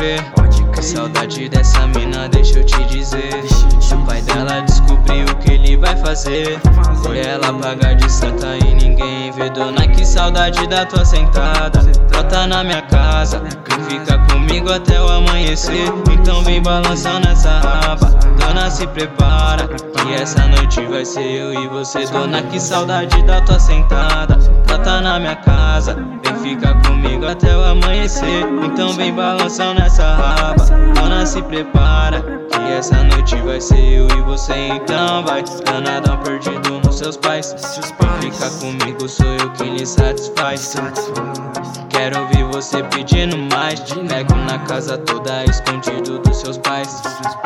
crer. Que saudade dessa mina, deixa eu te dizer. Se o pai dela descobriu o que ele vai fazer, foi ela pagar de santa e ninguém vê. Dona, que saudade da tua sentada. Brota na minha casa, vem ficar comigo até o amanhecer. Então vem balançando essa raba. Dona, se prepara, que essa noite vai ser eu e você. Dona, que saudade da tua sentada. Brota na minha casa, vem ficar comigo até o amanhecer. Então vem balançando essa raba. Dona, se prepara, que essa noite vai ser eu e você. Então vai, danadão perdido nos seus pais. Vem ficar comigo, sou eu quem lhe satisfaz. Quero ouvir você pedindo mais. Pego na casa toda escondido dos seus pais.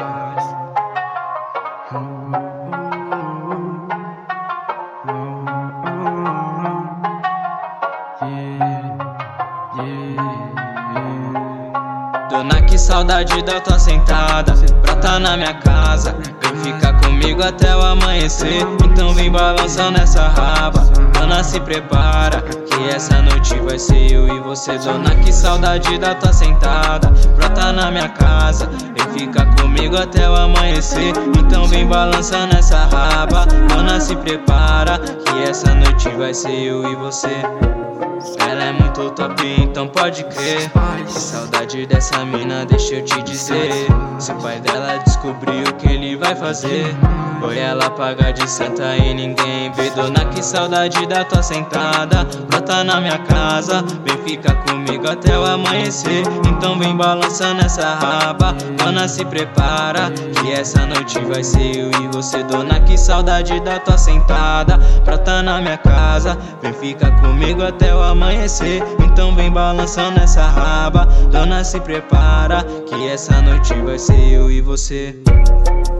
Dona, que saudade da tua sentada. Brota na minha casa, vem ficar comigo até o amanhecer. Então vem balançando essa raba. Dona, se prepara, que essa noite vai ser eu e você. Dona, que saudade da tua sentada. Brota na minha casa, vem ficar comigo até o amanhecer. Então vem balançando essa raba. Dona, se prepara, que essa noite vai ser eu e você. Ela é muito top, então pode crer. Que saudade dessa mina, deixa eu te dizer. Se o pai dela descobriu o que ele vai fazer, foi ela pagar de santa e ninguém vê. Dona, que saudade da tua sentada. Brota na minha casa, vem ficar comigo até o amanhecer. Então vem balançando essa raba. Dona, se prepara, que essa noite vai ser eu e você. Dona, que saudade da tua sentada. Brota na minha casa, vem ficar comigo até o amanhecer. Então vem balançando essa raba. Dona, se prepara, que essa noite vai ser eu e você.